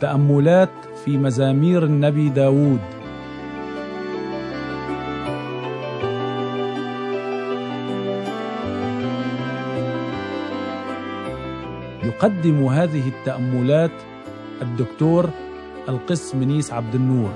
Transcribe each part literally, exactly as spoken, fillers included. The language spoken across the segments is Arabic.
تأملات في مزامير النبي داود. يقدم هذه التأملات الدكتور القس منيس عبد النور.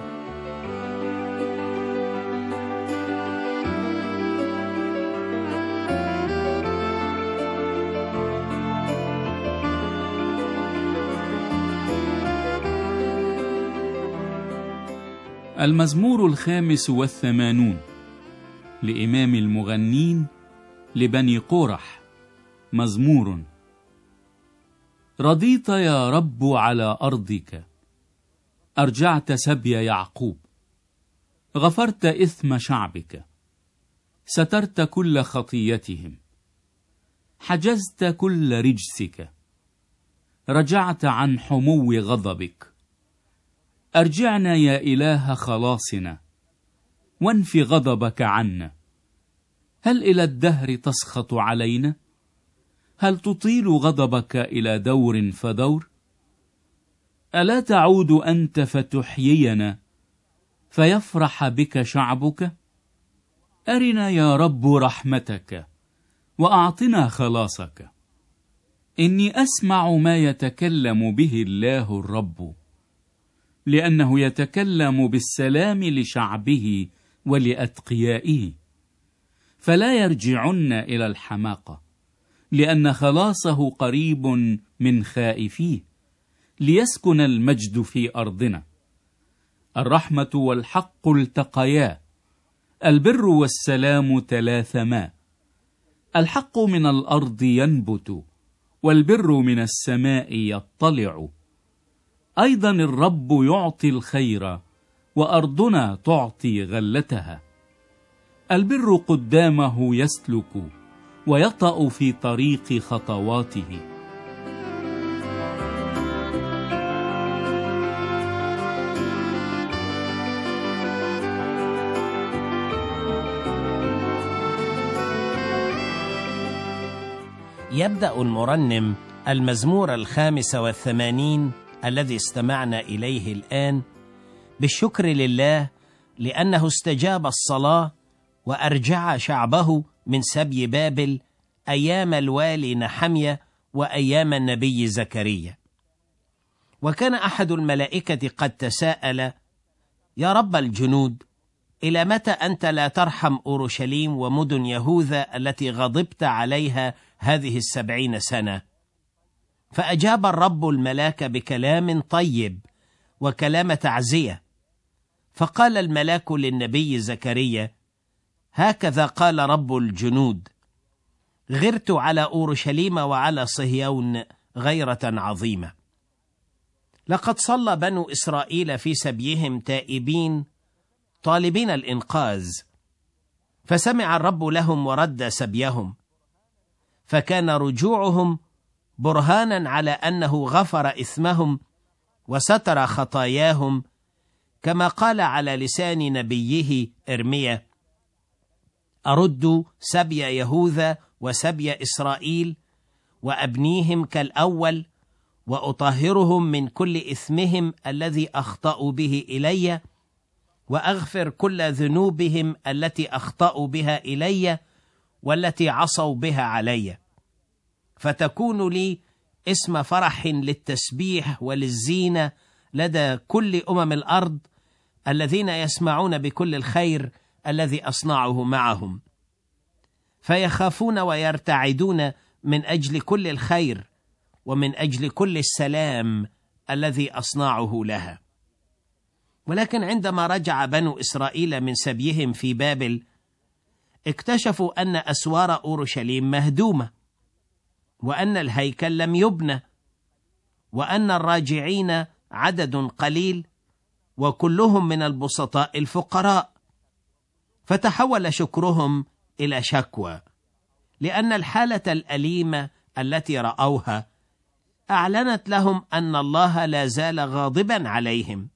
المزمور الخامس والثمانون لإمام المغنين لبني قورح. مزمور: رضيت يا رب على أرضك، أرجعت سبي يعقوب، غفرت إثم شعبك، سترت كل خطيتهم، حجزت كل رجسك، رجعت عن حمو غضبك. أرجعنا يا إله خلاصنا، وانف غضبك عنا. هل إلى الدهر تسخط علينا؟ هل تطيل غضبك إلى دور فدور؟ ألا تعود أنت فتحيينا، فيفرح بك شعبك؟ أرنا يا رب رحمتك، وأعطنا خلاصك. إني أسمع ما يتكلم به الله الرب، لأنه يتكلم بالسلام لشعبه ولأتقيائه. فلا يرجعن إلى الحماقة، لأن خلاصه قريب من خائفيه، ليسكن المجد في أرضنا. الرحمة والحق التقيا، البر والسلام تلاثما. الحق من الأرض ينبت، والبر من السماء يطلع. أيضا الرب يعطي الخير، وأرضنا تعطي غلتها. البر قدامه يسلك، ويطأ في طريق خطواته. يبدأ المرنم المزمور الخامس والثمانين الذي استمعنا إليه الآن بالشكر لله لأنه استجاب الصلاة وأرجع شعبه من سبي بابل أيام الوالي نحمية وأيام النبي زكريا. وكان أحد الملائكة قد تساءل: يا رب الجنود، إلى متى أنت لا ترحم أورشليم ومدن يهوذا التي غضبت عليها هذه السبعين سنة؟ فأجاب الرب الملاك بكلام طيب وكلام تعزية. فقال الملاك للنبي زكريا: هكذا قال رب الجنود: غرت على أورشليم وعلى صهيون غيرة عظيمة. لقد صلى بنو إسرائيل في سبيهم تائبين طالبين الإنقاذ، فسمع الرب لهم ورد سبيهم، فكان رجوعهم برهانا على أنه غفر إثمهم وستر خطاياهم، كما قال على لسان نبيه إرميا: أرد سبي يهوذا وسبي إسرائيل وأبنيهم كالأول، وأطهرهم من كل إثمهم الذي أخطأوا به إلي، وأغفر كل ذنوبهم التي أخطأوا بها إلي والتي عصوا بها علي، فتكون لي اسم فرح للتسبيح وللزينة لدى كل أمم الأرض الذين يسمعون بكل الخير الذي أصنعه معهم، فيخافون ويرتعدون من أجل كل الخير ومن أجل كل السلام الذي أصنعه لها. ولكن عندما رجع بنو إسرائيل من سبيهم في بابل، اكتشفوا أن أسوار أورشليم مهدومة، وأن الهيكل لم يبنى، وأن الراجعين عدد قليل، وكلهم من البسطاء الفقراء. فتحول شكرهم إلى شكوى، لأن الحالة الأليمة التي رأوها أعلنت لهم أن الله لا زال غاضبا عليهم.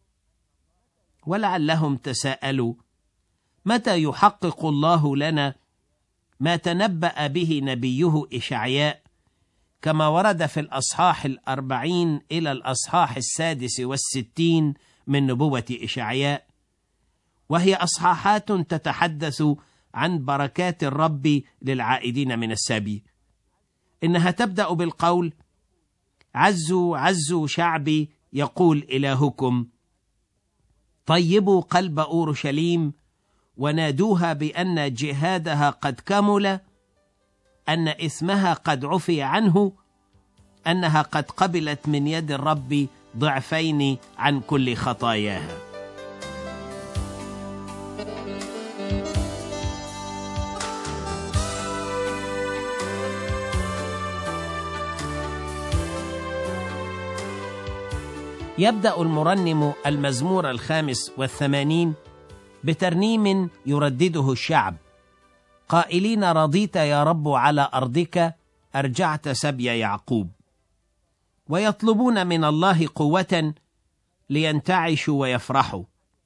ولعلهم تساءلوا: متى يحقق الله لنا ما تنبأ به نبيه إشعياء كما ورد في الأصحاح الأربعين إلى الأصحاح السادس والستين من نبوة إشعياء، وهي أصحاحات تتحدث عن بركات الرب للعائدين من السبي. إنها تبدأ بالقول: عزوا عزوا شعبي يقول إلهكم، طيبوا قلب أورشليم ونادوها بأن جهادها قد كمل، أن إثمها قد عفي عنه، أنها قد قبلت من يد الرب ضعفين عن كل خطاياها. يبدأ المرنم المزمور الخامس والثمانين بترنيم يردده الشعب، قائلين: رضيت يا رب على أرضك، أرجعت سبي يعقوب. ويطلبون من الله قوة لينتعشوا ويفرحوا،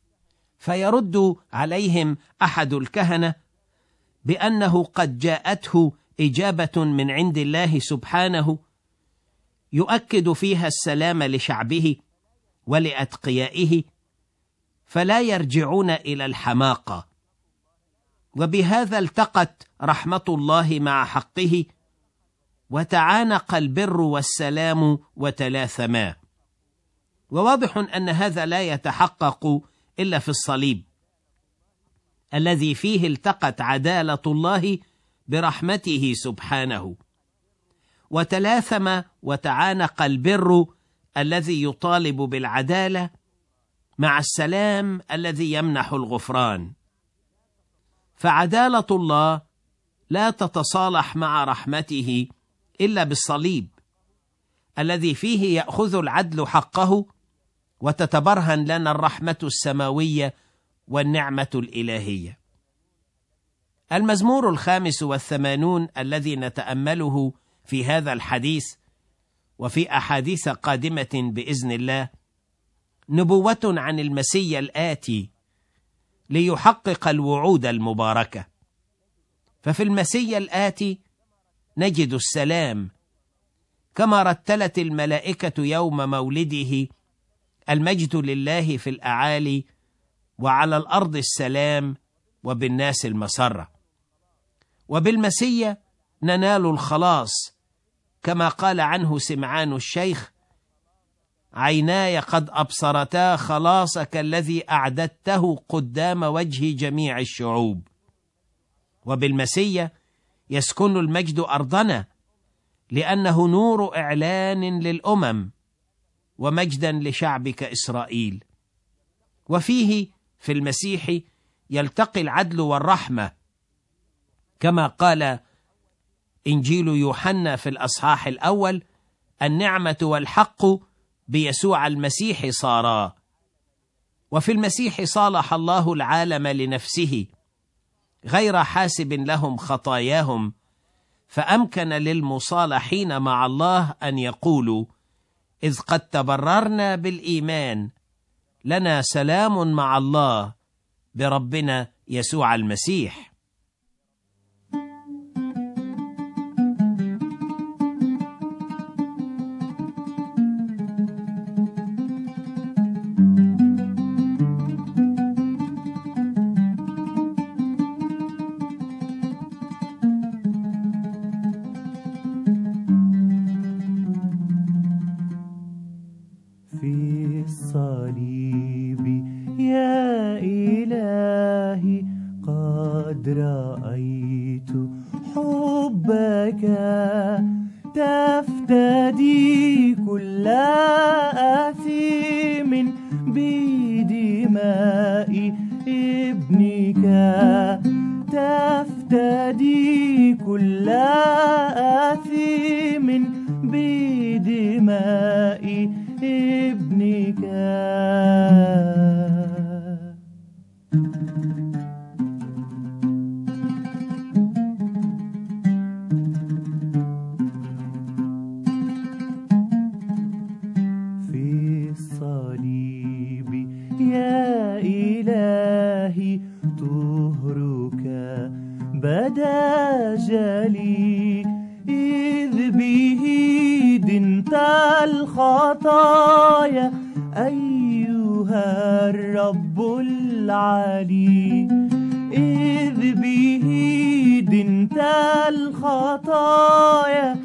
فيرد عليهم أحد الكهنة بأنه قد جاءته إجابة من عند الله سبحانه يؤكد فيها السلام لشعبه ولأتقيائه، فلا يرجعون إلى الحماقة. وبهذا التقت رحمة الله مع حقه، وتعانق البر والسلام وتلاثما. وواضح أن هذا لا يتحقق إلا في الصليب، الذي فيه التقت عدالة الله برحمته سبحانه، وتلاثم وتعانق البر الذي يطالب بالعدالة مع السلام الذي يمنح الغفران. فعدالة الله لا تتصالح مع رحمته إلا بالصليب، الذي فيه يأخذ العدل حقه، وتتبرهن لنا الرحمة السماوية والنعمة الإلهية. المزمور الخامس والثمانون الذي نتأمله في هذا الحديث وفي أحاديث قادمة بإذن الله نبوة عن المسيا الآتي ليحقق الوعود المباركة. ففي المسيا الآتي نجد السلام، كما رتلت الملائكة يوم مولده: المجد لله في الأعالي وعلى الأرض السلام وبالناس المسرة. وبالمسيا ننال الخلاص، كما قال عنه سمعان الشيخ: عيناي قد أبصرتا خلاصك الذي أعددته قدام وجه جميع الشعوب. وبالمسيا يسكن المجد أرضنا، لأنه نور إعلان للأمم ومجدا لشعبك إسرائيل. وفيه في المسيح يلتقي العدل والرحمة، كما قال إنجيل يوحنا في الأصحاح الأول: النعمة والحق بيسوع المسيح صارا. وفي المسيح صالح الله العالم لنفسه، غير حاسب لهم خطاياهم، فأمكن للمصالحين مع الله أن يقولوا: إذ قد تبررنا بالإيمان لنا سلام مع الله بربنا يسوع المسيح. في الصليب يا إلهي قد رأيت حبك تفتدي كل آثم بدماء ابنك، تفتدي كل آثم بدماء ابنك. في الصليب يا إلهي طهرك بدا جلي، إذ به الخطايا أيها الرب العلي، إذ به دنت الخطايا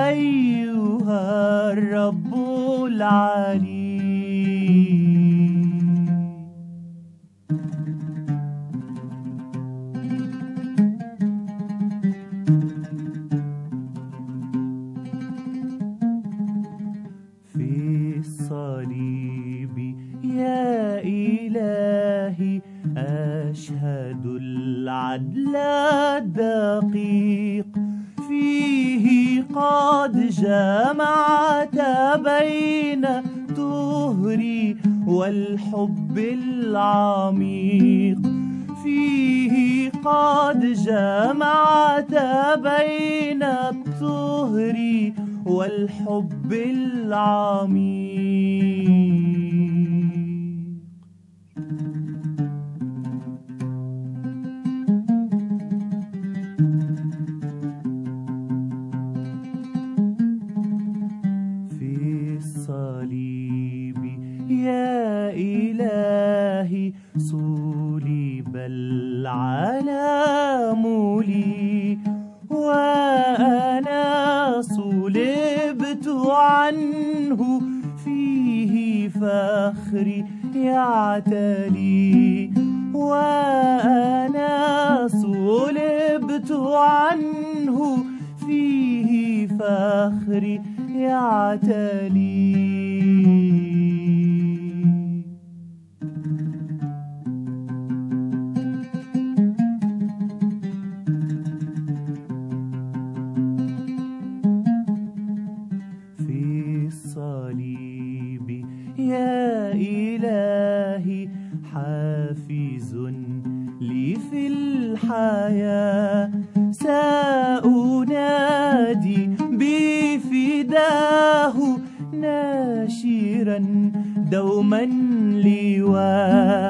أيها الرب العلي. في الصليب يا إلهي أشهد العدل الدقيق، فيه قد جمعت بين طهري والحب العميق، فيه قد جمعت بين الطهر والحب العميق. في الصليب يا إلهي صلب العالم لي، وأنا صلبت عنه، فيه فخري يعتلي، وأنا صلبت عنه، فيه فخري يعتلي. يا إلهي حافز لي في الحياة، سأنادي بفداه ناشرا دوما لواء،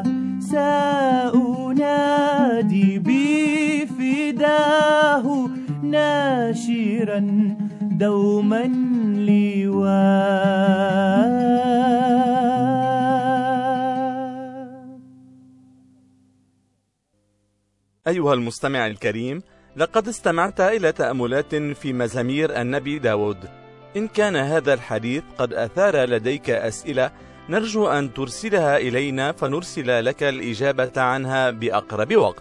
سأنادي بفداه ناشرا دوما لواء. أيها المستمع الكريم، لقد استمعت إلى تأملات في مزامير النبي داود. إن كان هذا الحديث قد أثار لديك أسئلة، نرجو أن ترسلها إلينا فنرسل لك الإجابة عنها بأقرب وقت.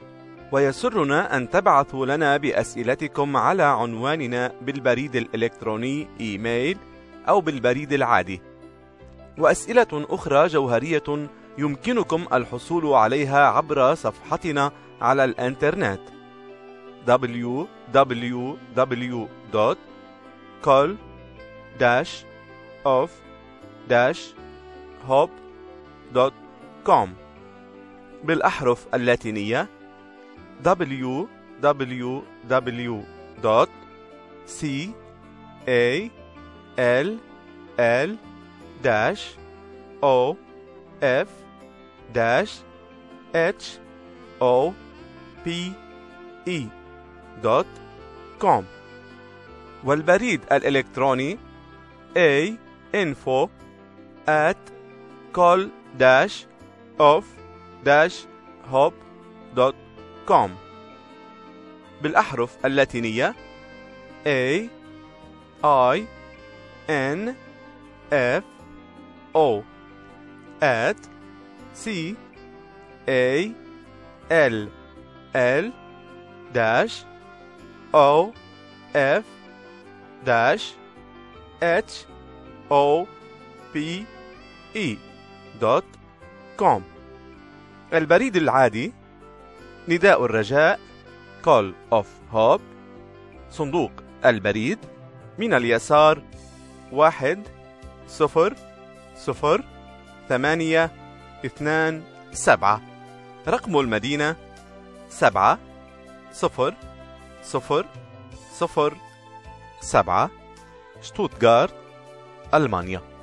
ويسرنا أن تبعثوا لنا بأسئلتكم على عنواننا بالبريد الإلكتروني إيميل أو بالبريد العادي. وأسئلة أخرى جوهرية يمكنكم الحصول عليها عبر صفحتنا على الإنترنت دبليو دبليو دبليو دوت كول داش أوف داش هوب دوت كوم بالأحرف اللاتينية دبليو دبليو دبليو دوت سي إيه إل إل داش أو إف داش إتش أو بي إي دوت كوم، والبريد الإلكتروني A info at call dash of dash hop دوت كوم بالأحرف اللاتينية A I N F O at C A L L dash O F dash H O P E دوت كوم. البريد العادي نداء الرجاء Call of Hope، صندوق البريد من اليسار واحد صفر صفر ثمانية اثنان سبعة، رقم المدينة سبعة صفر صفر صفر سبعة، شتوتغارت، ألمانيا.